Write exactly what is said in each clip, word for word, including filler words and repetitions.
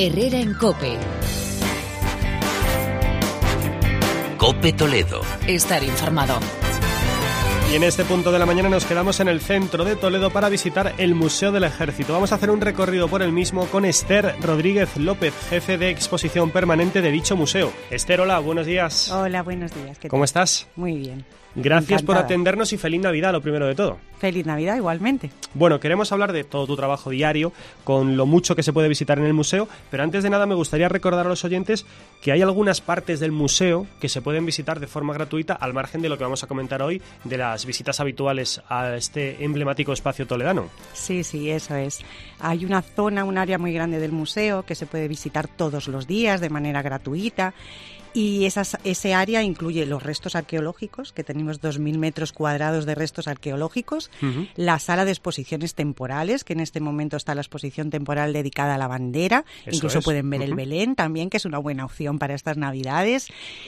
Herrera en COPE. COPE Toledo. Estar informado. Y en este punto de la mañana nos quedamos en el centro de Toledo para visitar el Museo del Ejército. Vamos a hacer un recorrido por el mismo con Esther Rodríguez López, jefe de exposición permanente de dicho museo. Esther, hola, buenos días. Hola, buenos días. ¿Qué tal? ¿Cómo estás? Muy bien. Gracias Encantada. por atendernos y feliz Navidad, lo primero de todo. Feliz Navidad, igualmente. Bueno, queremos hablar de todo tu trabajo diario, con lo mucho que se puede visitar en el museo, pero antes de nada me gustaría recordar a los oyentes que hay algunas partes del museo que se pueden visitar de forma gratuita, al margen de lo que vamos a comentar hoy, de las visitas habituales a este emblemático espacio toledano. Sí, sí, eso es. Hay una zona, un área muy grande del museo que se puede visitar todos los días de manera gratuita. Y esas, ese área incluye los restos arqueológicos, que tenemos dos mil metros cuadrados de restos arqueológicos, uh-huh. La sala de exposiciones temporales, que en este momento está la exposición temporal dedicada a la bandera, Eso incluso es. pueden ver uh-huh. el Belén también, que es una buena opción para estas Navidades,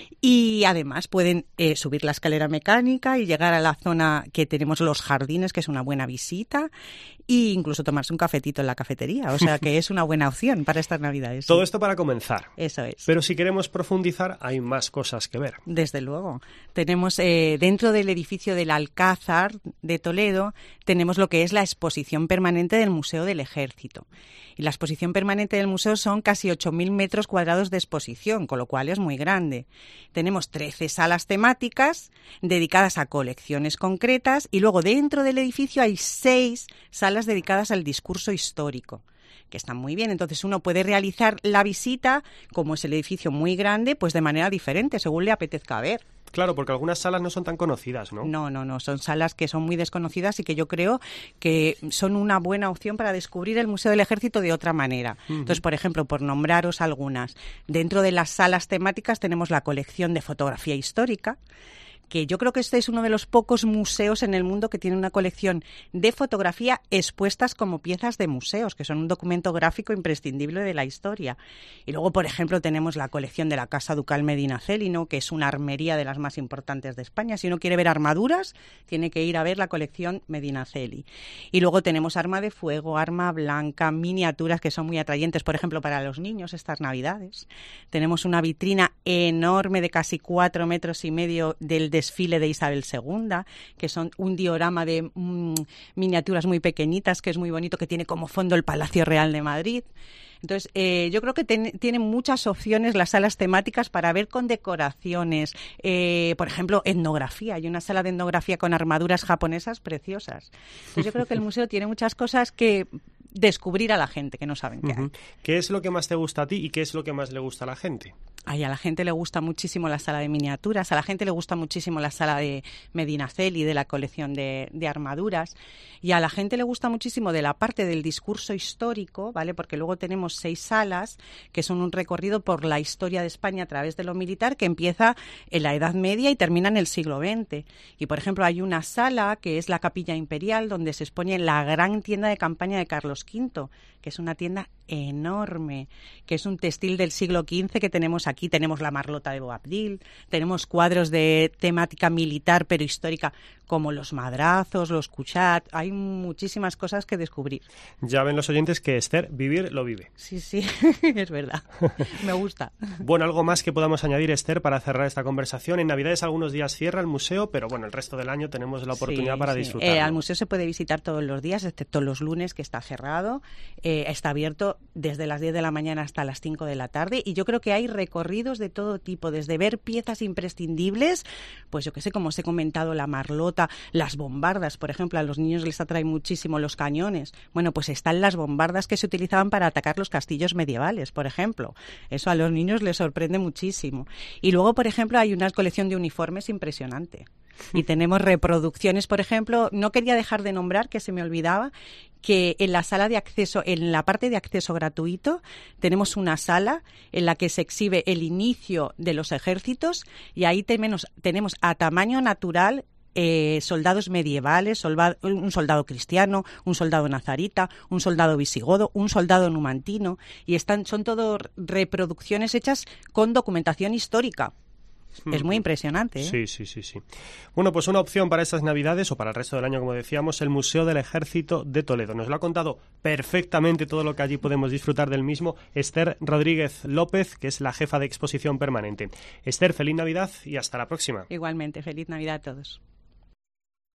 y además pueden eh, subir la escalera mecánica y llegar a la zona que tenemos los jardines, que es una buena visita, e incluso tomarse un cafetito en la cafetería, o sea que es una buena opción para estas Navidades. Todo sí. esto para comenzar. Eso es. Pero si queremos profundizar, hay más cosas que ver. Desde luego. Tenemos eh, dentro del edificio del Alcázar de Toledo, tenemos lo que es la exposición permanente del Museo del Ejército. Y la exposición permanente del museo son casi ocho mil metros cuadrados de exposición, con lo cual es muy grande. Tenemos trece salas temáticas dedicadas a colecciones concretas y luego dentro del edificio hay seis salas dedicadas al discurso histórico, que están muy bien. Entonces uno puede realizar la visita, como es el edificio muy grande, pues de manera diferente, según le apetezca ver. Claro, porque algunas salas no son tan conocidas, ¿no? No, no, no, son salas que son muy desconocidas y que yo creo que son una buena opción para descubrir el Museo del Ejército de otra manera. Uh-huh. Entonces, por ejemplo, por nombraros algunas, dentro de las salas temáticas tenemos la colección de fotografía histórica, que yo creo que este es uno de los pocos museos en el mundo que tiene una colección de fotografía expuestas como piezas de museos, que son un documento gráfico imprescindible de la historia. Y luego, por ejemplo, tenemos la colección de la Casa Ducal Medinaceli, ¿no?, que es una armería de las más importantes de España. Si uno quiere ver armaduras, tiene que ir a ver la colección Medinaceli. Y luego tenemos arma de fuego, arma blanca, miniaturas que son muy atrayentes, por ejemplo, para los niños estas Navidades. Tenemos una vitrina enorme de casi cuatro metros y medio del desfile de Isabel segunda, que son un diorama de mmm, miniaturas muy pequeñitas, que es muy bonito, que tiene como fondo el Palacio Real de Madrid. Entonces, eh, yo creo que ten, tienen muchas opciones las salas temáticas para ver con decoraciones, eh, por ejemplo, etnografía. Hay una sala de etnografía con armaduras japonesas preciosas. Entonces, yo creo que el museo tiene muchas cosas que descubrir a la gente que no saben qué uh-huh. hay. ¿Qué es lo que más te gusta a ti y qué es lo que más le gusta a la gente? Ay, a la gente le gusta muchísimo la sala de miniaturas, a la gente le gusta muchísimo la sala de Medinaceli, de la colección de, de armaduras, y a la gente le gusta muchísimo de la parte del discurso histórico, ¿vale? Porque luego tenemos seis salas que son un recorrido por la historia de España a través de lo militar, que empieza en la Edad Media y termina en el siglo veinte. Y, por ejemplo, hay una sala que es la Capilla Imperial, donde se expone la gran tienda de campaña de Carlos quinto, que es una tienda enorme, que es un textil del siglo quince que tenemos aquí. Tenemos la Marlota de Boabdil, tenemos cuadros de temática militar pero histórica como los madrazos, los cuchat. Hay muchísimas cosas que descubrir. Ya ven los oyentes que Esther, vivir lo vive. Sí, sí, es verdad. Me gusta. Bueno, algo más que podamos añadir, Esther, para cerrar esta conversación. En Navidades algunos días cierra el museo, pero bueno, el resto del año tenemos la oportunidad sí, para sí. disfrutar. Eh, al museo se puede visitar todos los días, excepto los lunes, que está cerrado. Eh, está abierto desde las diez de la mañana hasta las cinco de la tarde, y yo creo que hay recorridos de todo tipo, desde ver piezas imprescindibles, pues yo qué sé, como os he comentado, la Marlota, las bombardas, por ejemplo, a los niños les atrae muchísimo los cañones. Bueno, pues están las bombardas que se utilizaban para atacar los castillos medievales, por ejemplo. Eso a los niños les sorprende muchísimo. Y luego, por ejemplo, hay una colección de uniformes impresionante. Y tenemos reproducciones, por ejemplo, no quería dejar de nombrar, que se me olvidaba, que en la sala de acceso, en la parte de acceso gratuito, tenemos una sala en la que se exhibe el inicio de los ejércitos, y ahí tenemos, tenemos a tamaño natural Eh, soldados medievales, solva, un soldado cristiano, un soldado nazarita, un soldado visigodo, un soldado numantino, y están, son todo reproducciones hechas con documentación histórica. Es muy impresionante, ¿eh? Sí, sí, sí, sí. Bueno, pues una opción para estas Navidades o para el resto del año, como decíamos, el Museo del Ejército de Toledo. Nos lo ha contado perfectamente todo lo que allí podemos disfrutar del mismo Esther Rodríguez López, que es la jefa de exposición permanente. Esther, feliz Navidad y hasta la próxima. Igualmente, feliz Navidad a todos.